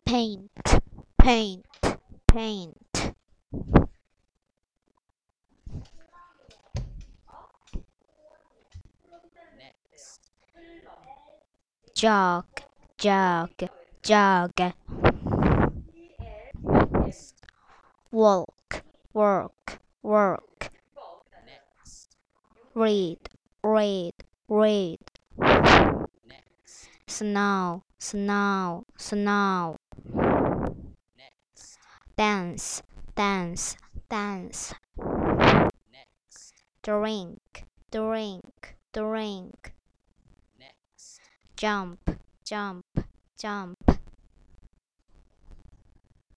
paint, paint, paint. Next. Jog, jog, jog. Next. Walk, work, work. Next. Read, read, read. Next. Snow, snow, snow. Next. Dance, dance, dance. Next. Drink, drink, drink. Next. Jump, jump, jump.